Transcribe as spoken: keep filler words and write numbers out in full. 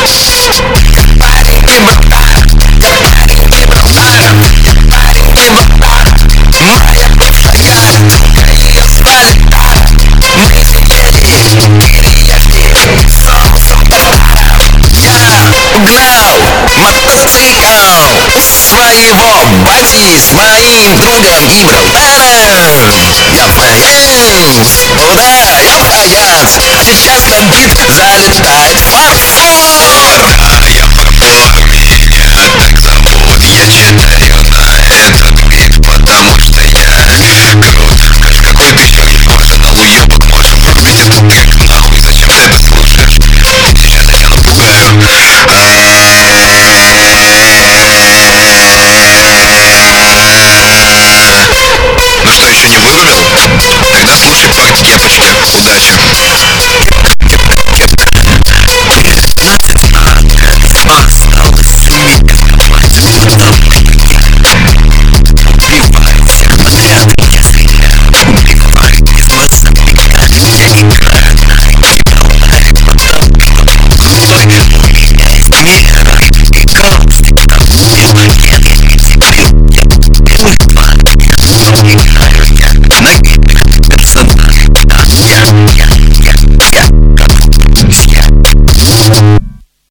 Парень и братан, парень и братан, парень и братан, моя бывшая, ее звали так. Мы сидели, переехали соусом товаром. Я угнал мотоцикл своего бати с моим другом и братаном. Я фаянс, о да, я фаянс. Сейчас бандит залетает в фарс.